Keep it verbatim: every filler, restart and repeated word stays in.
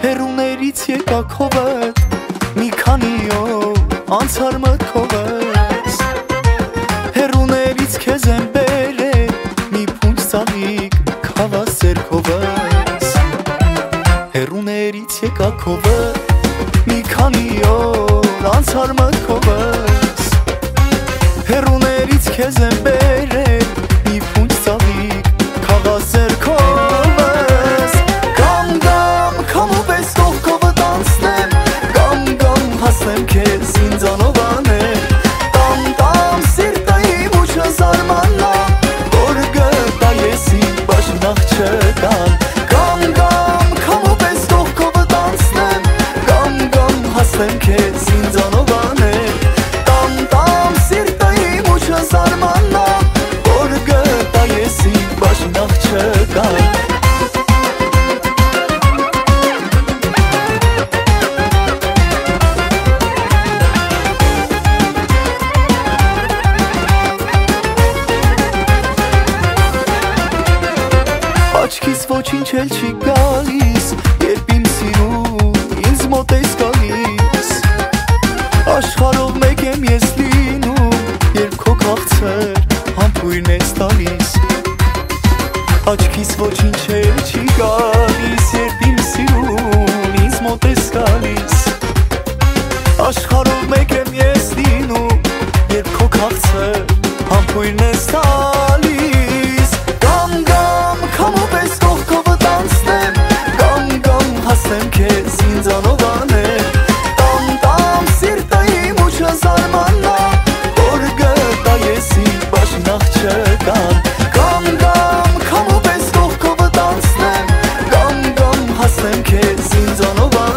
Հեռուներից եկա քովդ մի քանի օր անցար մտքովս Հեռուներից քեզ եմ բերել մի փունջ ծաղիկ քավաս ձերքովս Հեռուներից եկա քովդ մի քանի օր անցար մտքովս Հեռուներից քեզ եմ բերել մի փունջ ծաղիկ քավաս ձերքովս Կամ կամ քամու պես կողքովդ անցնեմ Կամ կամ հասնեմ քեզ ինձանով անեմ Տամ տամ սիրտը իմ ու չզարմանա Որ գտա ես իմ բաժնախ չտամ Կամ կամ քամու պես կողքովդ անցնեմ Կամ կամ հասնեմ քեզ ինձանով անեմ Տամ տամ սիրտը իմ ու չզարմանա Որ գտա ես իմ բաժնախ չտամ Աչքիս ոչինչ էլ չի գալիս Երբ իմ սիրուն ինձ մոտ ես գալիս Աշխարհով մեկ եմ ես լինում Երբ քո քաղցր համբույրն ես տալիս Աչքիս ոչինչ էլ չի գալիս Երբ իմ սիրուն ինձ մոտ ես գալիս Աշխարհով մեկ եմ ես լինում Երբ քո քաղցր համբույրն ես տալիս Կամ կամ քամու պես կողքովդ անցնեմ Կամ կամ հասնեմ քեզ ինձանով անեմ Տամ տամ սիրտը իմ ու չզարմանա Որ գտա ես իմ բաժնախ չտամ Կամ կամ քամու պես կողքովդ անցնեմ Կամ կամ հասնեմ քեզ ինձանով անեմ